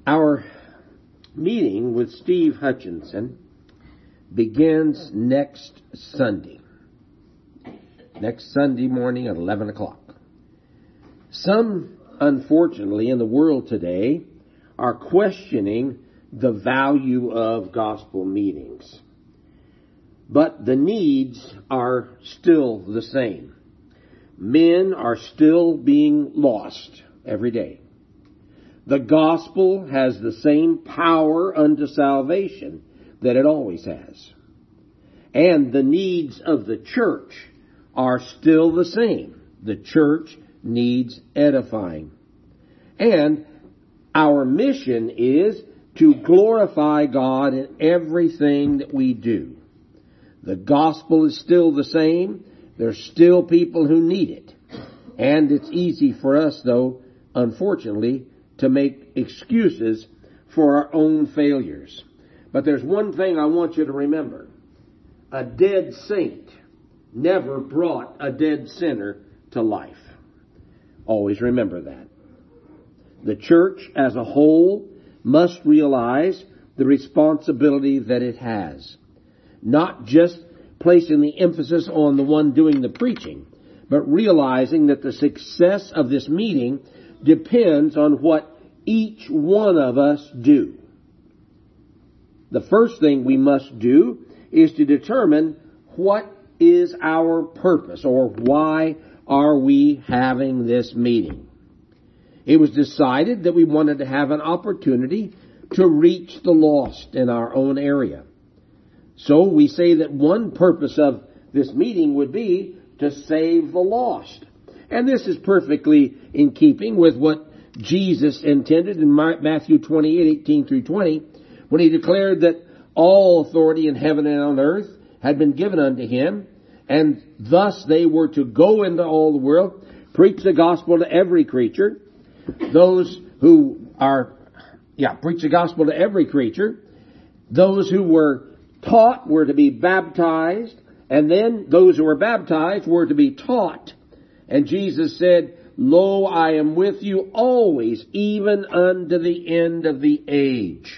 Our meeting with Steve Hutchinson begins next Sunday. Next Sunday morning at 11 o'clock. Some, unfortunately, in the world today are questioning the value of gospel meetings. But the needs are still the same. Men are still being lost every day. The gospel has the same power unto salvation that it always has. And the needs of the church are still the same. The church needs edifying. And our mission is to glorify God in everything that we do. The gospel is still the same. There's still people who need it. And it's easy for us, though, unfortunately, to make excuses for our own failures. But there's one thing I want you to remember. A dead saint never brought a dead sinner to life. Always remember that. The church as a whole must realize the responsibility that it has. Not just placing the emphasis on the one doing the preaching, but realizing that the success of this meeting depends on what each one of us do. The first thing we must do is to determine what is our purpose, or why are we having this meeting. It was decided that we wanted to have an opportunity to reach the lost in our own area. So we say that one purpose of this meeting would be to save the lost. And this is perfectly in keeping with what Jesus intended in Matthew 28:18 through 20, when he declared that all authority in heaven and on earth had been given unto him, and thus they were to go into all the world, preach the gospel to every creature. Those who preach the gospel to every creature. Those who were taught were to be baptized, and then those who were baptized were to be taught. And Jesus said, Lo, I am with you always, even unto the end of the age.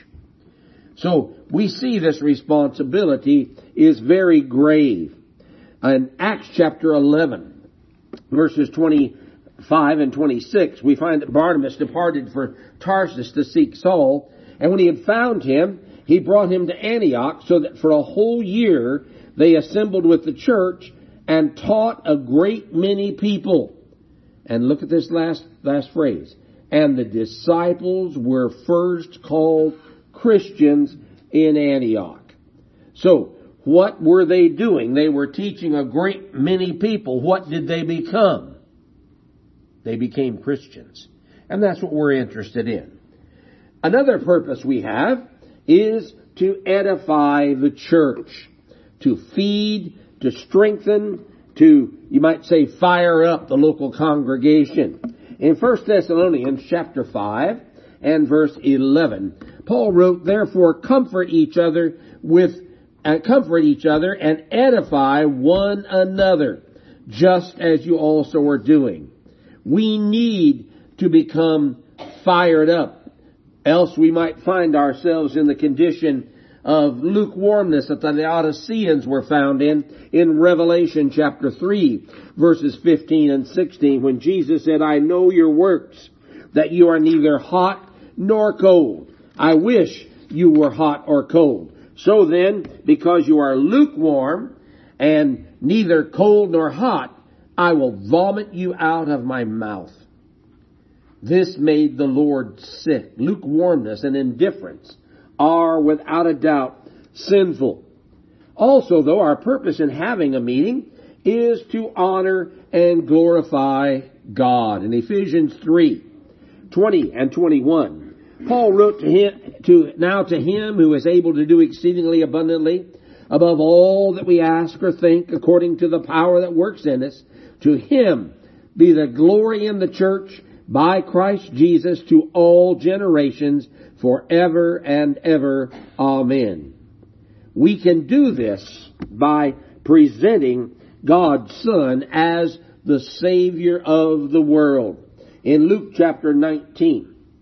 So we see this responsibility is very grave. In Acts chapter 11, verses 25 and 26, we find that Barnabas departed for Tarsus to seek Saul, and when he had found him, he brought him to Antioch, so that for a whole year they assembled with the church and taught a great many people. And look at this last phrase. And the disciples were first called Christians in Antioch. So, what were they doing? They were teaching a great many people. What did they become? They became Christians. And that's what we're interested in. Another purpose we have is to edify the church, to feed, to strengthen, to, you might say, fire up the local congregation. In 1 Thessalonians chapter 5 and verse 11, Paul wrote, Therefore comfort each other and edify one another, just as you also are doing. We need to become fired up. Else we might find ourselves in the condition of lukewarmness that the Laodiceans were found in Revelation chapter 3, verses 15 and 16, when Jesus said, I know your works, that you are neither hot nor cold. I wish you were hot or cold. So then, because you are lukewarm and neither cold nor hot, I will vomit you out of my mouth. This made the Lord sick. Lukewarmness and indifference are without a doubt sinful. Also, though, our purpose in having a meeting is to honor and glorify God. In Ephesians 3:20 and 21, Paul wrote to him who is able to do exceedingly abundantly above all that we ask or think, according to the power that works in us. To him be the glory in the church by Christ Jesus to all generations, forever and ever. Amen. We can do this by presenting God's Son as the Savior of the world. In Luke chapter 19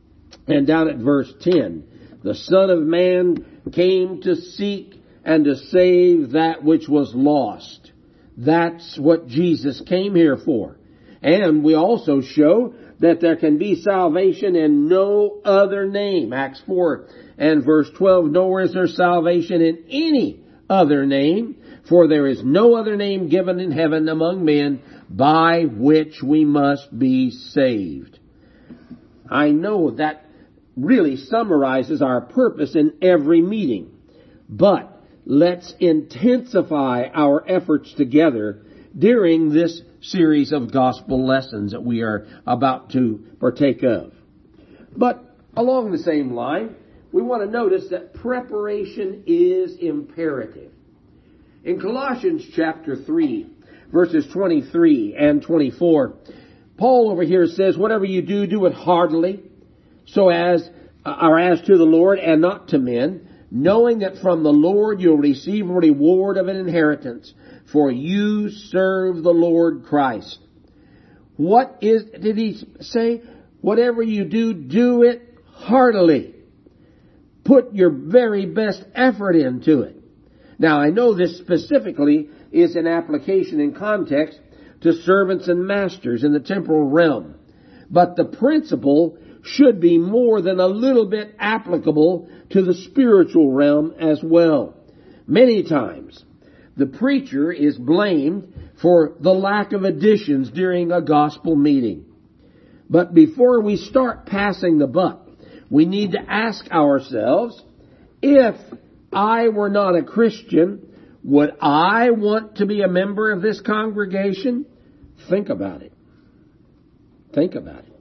And down at verse 10, the Son of Man came to seek and to save that which was lost. That's what Jesus came here for. And we also show that there can be salvation in no other name. Acts 4 and verse 12, nor is there salvation in any other name, for there is no other name given in heaven among men by which we must be saved. I know that really summarizes our purpose in every meeting, but let's intensify our efforts together during this series of gospel lessons that we are about to partake of. But along the same line, we want to notice that preparation is imperative. In Colossians chapter 3, verses 23 and 24, Paul over here says, whatever you do, do it heartily, so as to the Lord and not to men, knowing that from the Lord you'll receive a reward of an inheritance, for you serve the Lord Christ. Did he say? Whatever you do, do it heartily. Put your very best effort into it. Now, I know this specifically is an application in context to servants and masters in the temporal realm. But the principle should be more than a little bit applicable to the spiritual realm as well. Many times, the preacher is blamed for the lack of additions during a gospel meeting. But before we start passing the buck, we need to ask ourselves, if I were not a Christian, would I want to be a member of this congregation? Think about it. Think about it.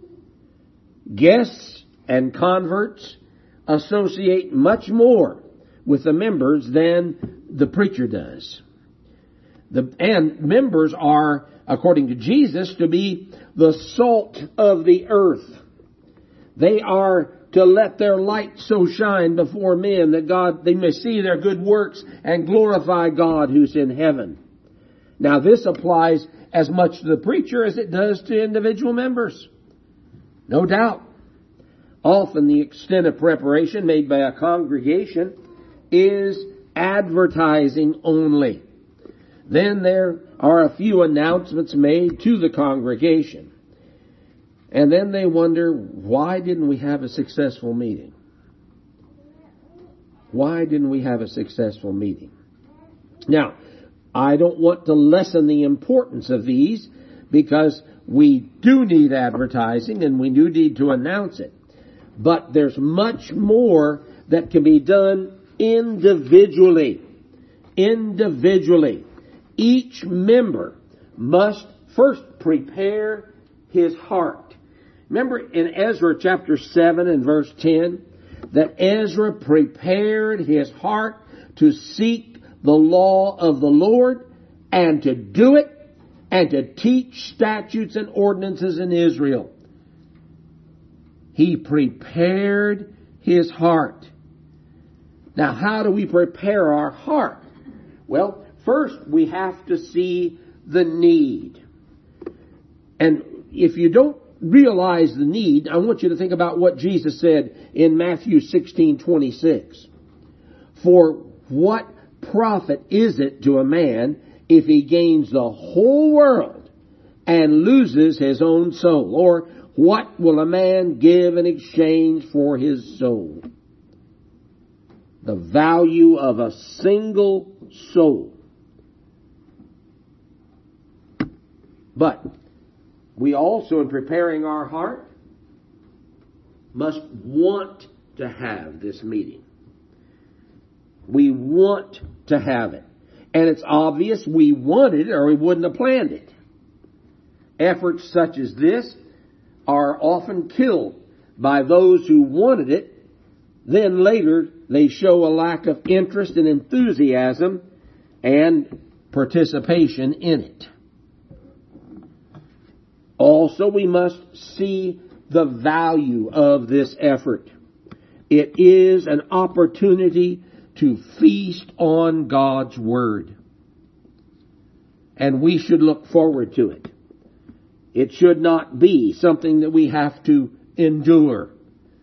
Guests and converts associate much more with the members than the preacher does. And members are, according to Jesus, to be the salt of the earth. They are to let their light so shine before men that they may see their good works and glorify God who's in heaven. Now this applies as much to the preacher as it does to individual members. No doubt. Often the extent of preparation made by a congregation is advertising only. Then there are a few announcements made to the congregation. And then they wonder, why didn't we have a successful meeting? Why didn't we have a successful meeting? Now, I don't want to lessen the importance of these, because we do need advertising and we do need to announce it. But there's much more that can be done individually. Individually. Each member must first prepare his heart. Remember in Ezra chapter 7 and verse 10, that Ezra prepared his heart to seek the law of the Lord and to do it and to teach statutes and ordinances in Israel. He prepared his heart. Now, how do we prepare our heart? Well, first we have to see the need. And if you don't realize the need, I want you to think about what Jesus said in Matthew 16:26. For what profit is it to a man if he gains the whole world and loses his own soul? Or what will a man give in exchange for his soul? The value of a single soul. But we also, in preparing our heart, must want to have this meeting. We want to have it. And it's obvious we wanted it or we wouldn't have planned it. Efforts such as this are often killed by those who wanted it. Then later they show a lack of interest and enthusiasm and participation in it. Also, we must see the value of this effort. It is an opportunity to feast on God's Word. And we should look forward to it. It should not be something that we have to endure.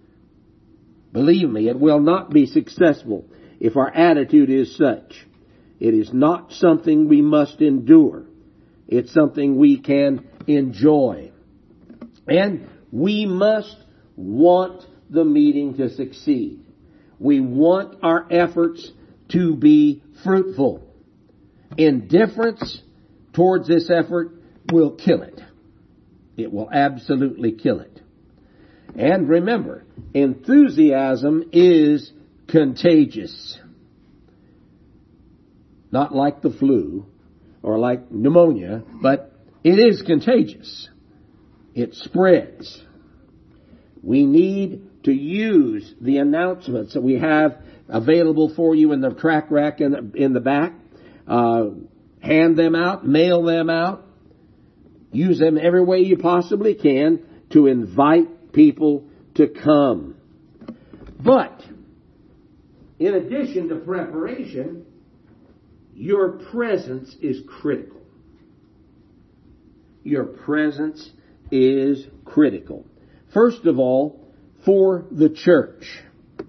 Believe me, it will not be successful if our attitude is such. It is not something we must endure. It's something we can enjoy. And we must want the meeting to succeed. We want our efforts to be fruitful. Indifference towards this effort will kill it. It will absolutely kill it. And remember, enthusiasm is contagious. Not like the flu or like pneumonia, but it is contagious. It spreads. We need to use the announcements that we have available for you in the track rack in the back. Hand them out, mail them out. Use them every way you possibly can to invite people to come. But, in addition to preparation, your presence is critical. Your presence is critical. First of all, for the church.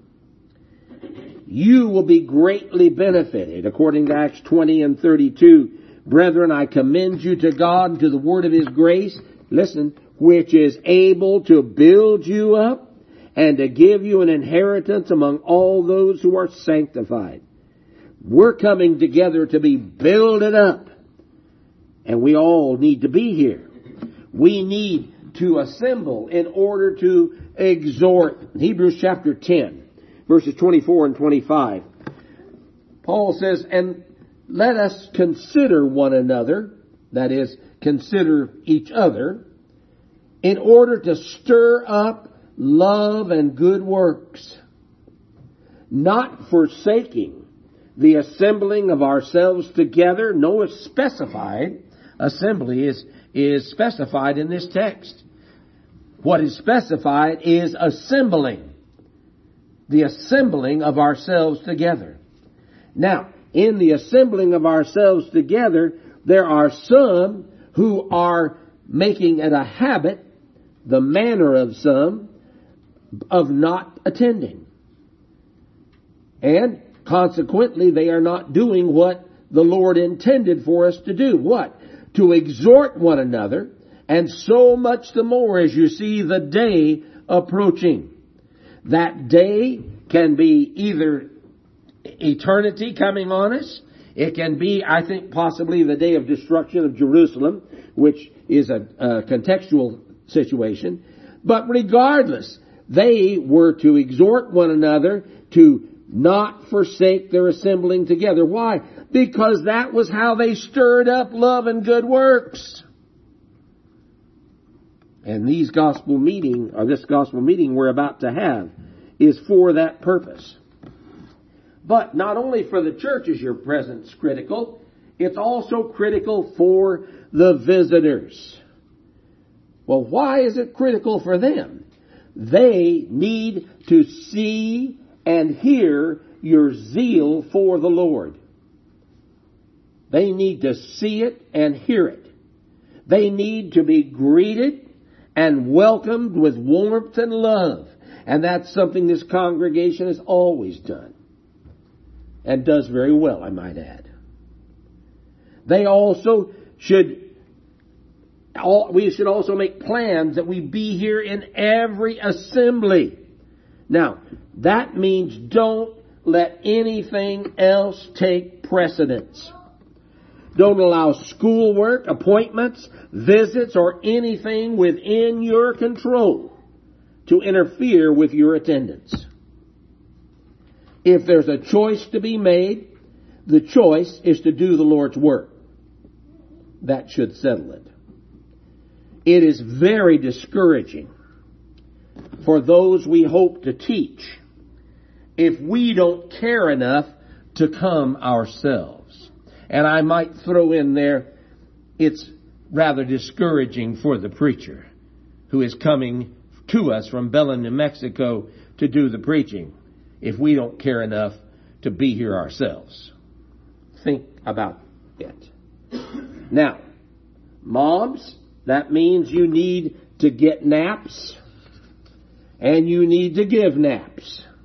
You will be greatly benefited, according to Acts 20 and 32. Brethren, I commend you to God and to the word of His grace, listen, which is able to build you up and to give you an inheritance among all those who are sanctified. We're coming together to be builded up. And we all need to be here. We need to assemble in order to exhort. Hebrews chapter 10, verses 24 and 25. Paul says, and let us consider one another, that is, consider each other, in order to stir up love and good works, not forsaking the assembling of ourselves together. No, it's specified. Assembly is specified in this text. What is specified is assembling. The assembling of ourselves together. Now, in the assembling of ourselves together, there are some who are making it a habit, the manner of some, of not attending. And consequently, they are not doing what the Lord intended for us to do. What? To exhort one another, and so much the more as you see the day approaching. That day can be either eternity coming on us. It can be, I think, possibly the day of destruction of Jerusalem, which is a contextual situation. But regardless, they were to exhort one another to not forsake their assembling together. Why? Because that was how they stirred up love and good works. And this gospel meeting we're about to have is for that purpose. But not only for the church is your presence critical, it's also critical for the visitors. Well, why is it critical for them? They need to see and hear your zeal for the Lord. They need to see it and hear it. They need to be greeted and welcomed with warmth and love. And that's something this congregation has always done. And does very well, I might add. We should also make plans that we be here in every assembly. Now, that means don't let anything else take precedence. Don't allow schoolwork, appointments, visits, or anything within your control to interfere with your attendance. If there's a choice to be made, the choice is to do the Lord's work. That should settle it. It is very discouraging for those we hope to teach if we don't care enough to come ourselves. And I might throw in there, it's rather discouraging for the preacher who is coming to us from Belen, New Mexico to do the preaching if we don't care enough to be here ourselves. Think about it. Now, moms, that means you need to get naps and you need to give naps.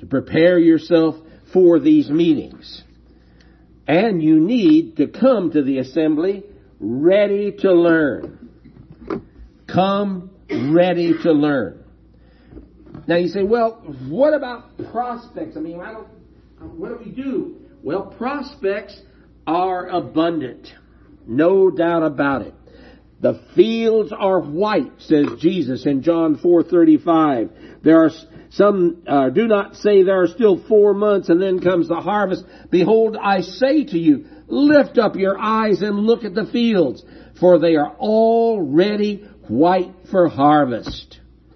to prepare yourself for these meetings. And you need to come to the assembly ready to learn. Come ready to learn. Now you say, well, what about prospects? I mean, what do we do? Well, prospects are abundant. No doubt about it. The fields are white, says Jesus in John 4:35. There are some, do not say there are still 4 months and then comes the harvest. Behold, I say to you, lift up your eyes and look at the fields, for they are already white for harvest.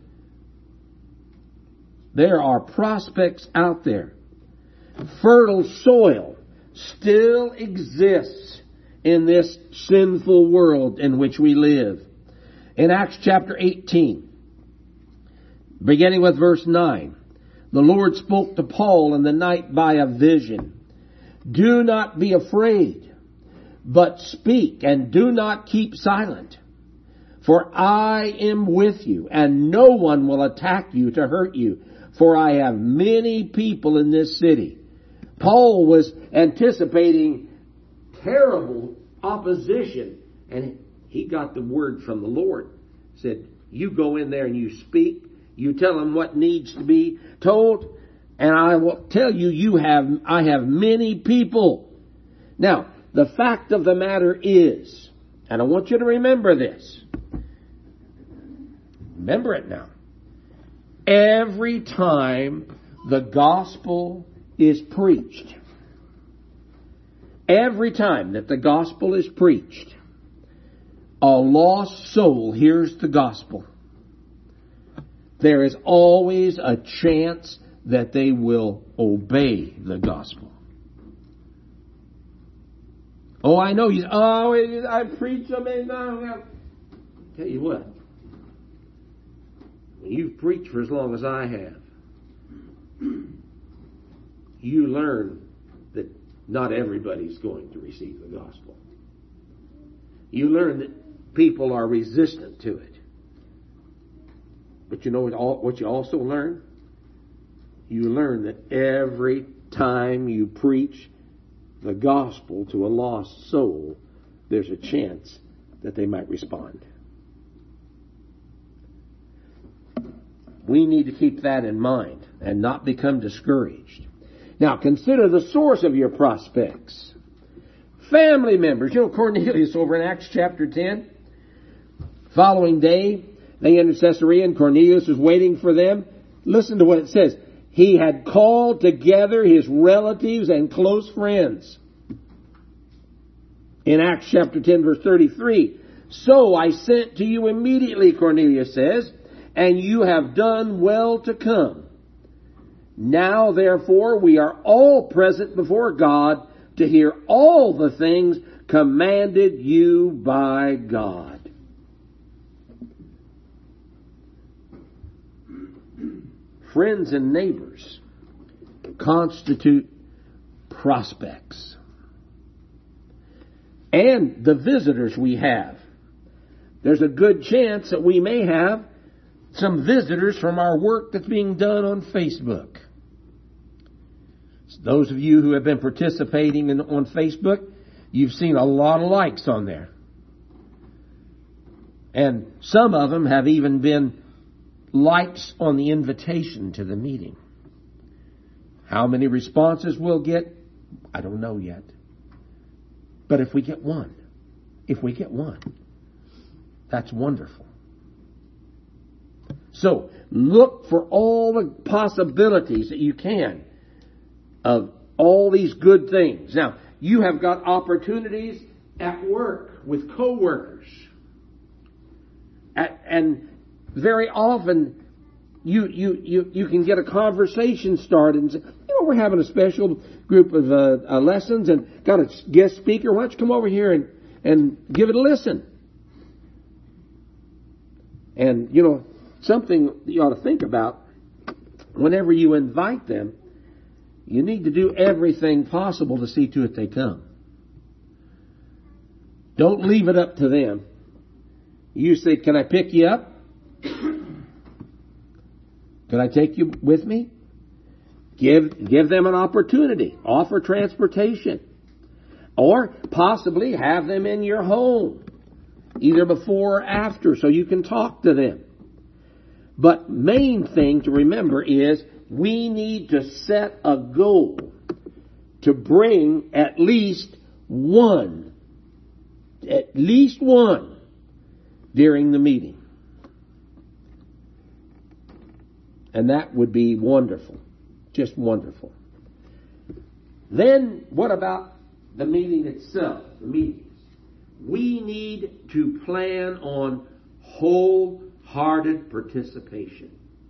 There are prospects out there. Fertile soil still exists in this sinful world in which we live. In Acts chapter 18, beginning with verse 9, the Lord spoke to Paul in the night by a vision. Do not be afraid, but speak and do not keep silent. For I am with you, and no one will attack you to hurt you, for I have many people in this city. Paul was anticipating terrible opposition, and he got the word from the Lord. Said, you go in there and you speak, you tell them what needs to be told, and I will tell you, I have many people. Now, the fact of the matter is, and I want you to remember this. Remember it now. Every time the gospel is preached, every time that the gospel is preached, a lost soul hears the gospel. There is always a chance that they will obey the gospel. Oh, I know. I preach so many times. Tell you what. When you've preached for as long as I have, you learn that not everybody's going to receive the gospel. You learn that people are resistant to it. But you know what you also learn? You learn that every time you preach the gospel to a lost soul, there's a chance that they might respond. We need to keep that in mind and not become discouraged. Now, consider the source of your prospects. Family members. You know, Cornelius over in Acts chapter 10. Following day, they entered Caesarea and Cornelius was waiting for them. Listen to what it says. He had called together his relatives and close friends. In Acts chapter 10 verse 33. So I sent to you immediately, Cornelius says, and you have done well to come. Now, therefore, we are all present before God to hear all the things commanded you by God. Friends and neighbors constitute prospects. And the visitors we have. There's a good chance that we may have some visitors from our work that's being done on Facebook. Those of you who have been participating on Facebook, you've seen a lot of likes on there. And some of them have even been likes on the invitation to the meeting. How many responses we'll get, I don't know yet. But if we get one, that's wonderful. So, look for all the possibilities that you can of all these good things. Now, you have got opportunities at work with co-workers. And very often, you can get a conversation started and say, we're having a special group of lessons and got a guest speaker. Why don't you come over here and give it a listen? And, something you ought to think about, whenever you invite them, you need to do everything possible to see to it they come. Don't leave it up to them. You say, can I pick you up? Can I take you with me? Give them an opportunity. Offer transportation. Or possibly have them in your home, either before or after, so you can talk to them. But main thing to remember is we need to set a goal to bring at least one during the meeting. And that would be wonderful. Just wonderful. Then what about the meeting itself, the meetings? We need to plan on wholehearted participation.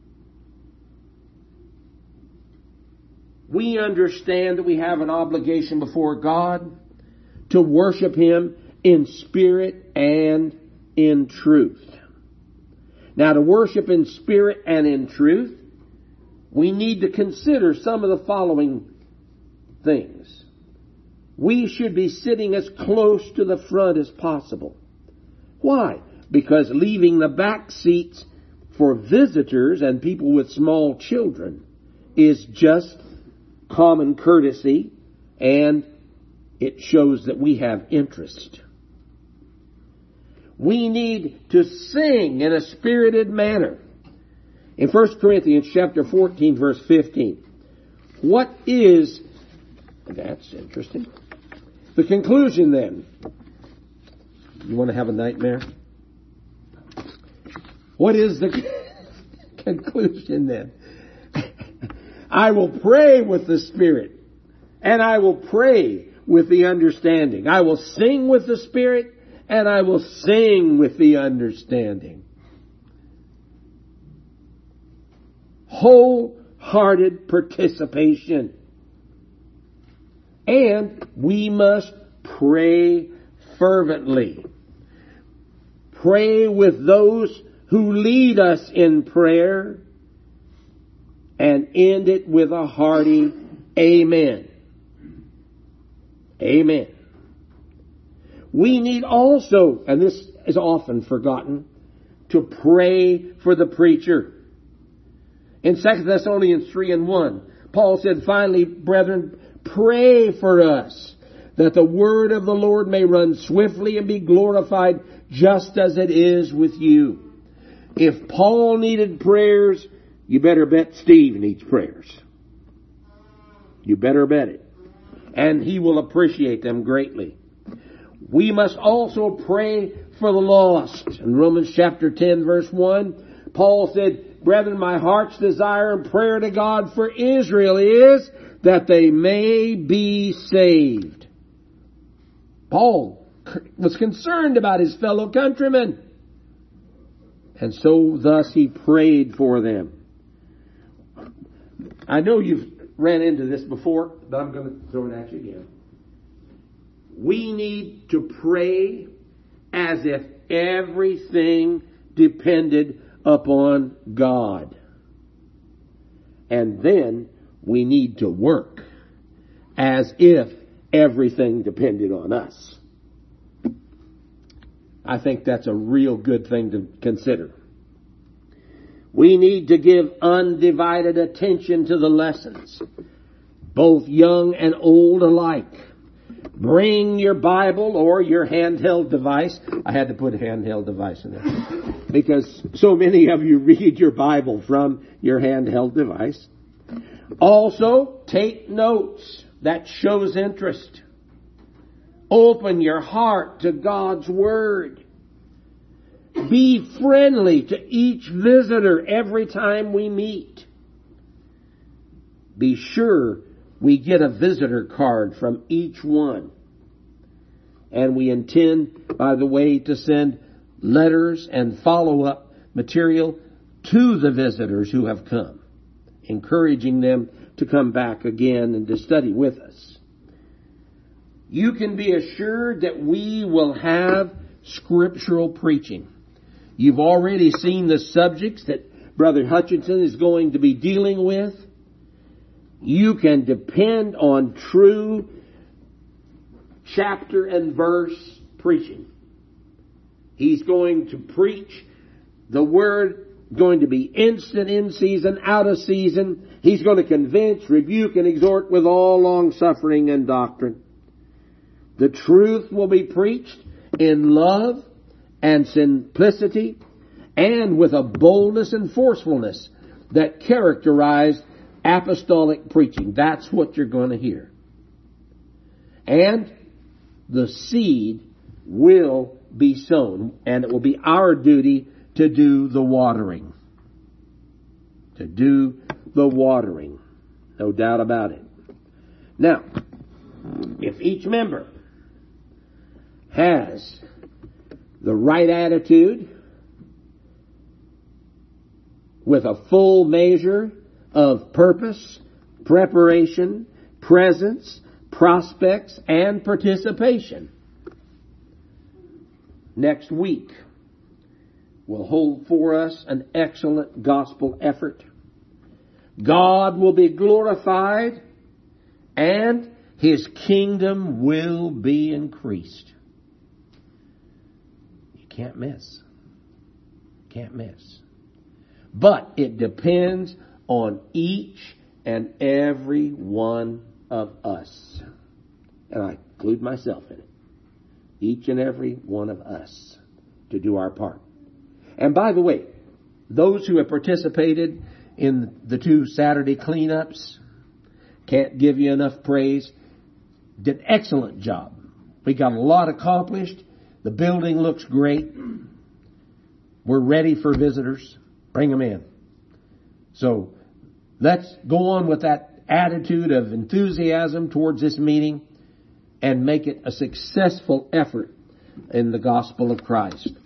We understand that we have an obligation before God to worship Him in spirit and in truth. Now, to worship in spirit and in truth, we need to consider some of the following things. We should be sitting as close to the front as possible. Why? Because leaving the back seats for visitors and people with small children is just common courtesy, and it shows that we have interest. We need to sing in a spirited manner. In 1 Corinthians chapter 14, verse 15, that's interesting. The conclusion then. You want to have a nightmare? What is the conclusion then? I will pray with the Spirit, and I will pray with the understanding. I will sing with the Spirit, and I will sing with the understanding. Wholehearted participation. And we must pray fervently. Pray with those who lead us in prayer, and end it with a hearty amen. Amen. We need also, and this is often forgotten, to pray for the preacher. In 2 Thessalonians 3:1, Paul said, finally, brethren, pray for us, that the word of the Lord may run swiftly and be glorified, just as it is with you. If Paul needed prayers, you better bet Steve needs prayers. You better bet it. And he will appreciate them greatly. We must also pray for the lost. In Romans chapter 10, verse 1, Paul said, brethren, my heart's desire and prayer to God for Israel is that they may be saved. Paul was concerned about his fellow countrymen. And so thus he prayed for them. I know you've ran into this before, but I'm going to throw it at you again. We need to pray as if everything depended upon God. And then we need to work as if everything depended on us. I think that's a real good thing to consider. We need to give undivided attention to the lessons, both young and old alike. Bring your Bible or your handheld device. I had to put a handheld device in there because so many of you read your Bible from your handheld device. Also, take notes. That shows interest. Open your heart to God's Word. Be friendly to each visitor every time we meet. Be sure we get a visitor card from each one. And we intend, by the way, to send letters and follow-up material to the visitors who have come, encouraging them to come back again and to study with us. You can be assured that we will have scriptural preaching. You've already seen the subjects that Brother Hutchinson is going to be dealing with. You can depend on true chapter and verse preaching. He's going to preach the Word going to be instant in season, out of season. He's going to convince, rebuke, and exhort with all long suffering and doctrine. The truth will be preached in love and simplicity and with a boldness and forcefulness that characterized apostolic preaching. That's what you're going to hear. And the seed will be sown, and it will be our duty to do the watering. To do the watering. No doubt about it. Now, if each member has the right attitude with a full measure of purpose, preparation, presence, prospects, and participation, next week will hold for us an excellent gospel effort. God will be glorified and His kingdom will be increased. You can't miss. Can't miss. But it depends on each and every one of us. And I include myself in it. Each and every one of us to do our part. And by the way, those who have participated in the 2 Saturday cleanups, can't give you enough praise, did an excellent job. We got a lot accomplished. The building looks great. We're ready for visitors. Bring them in. So let's go on with that attitude of enthusiasm towards this meeting and make it a successful effort in the gospel of Christ.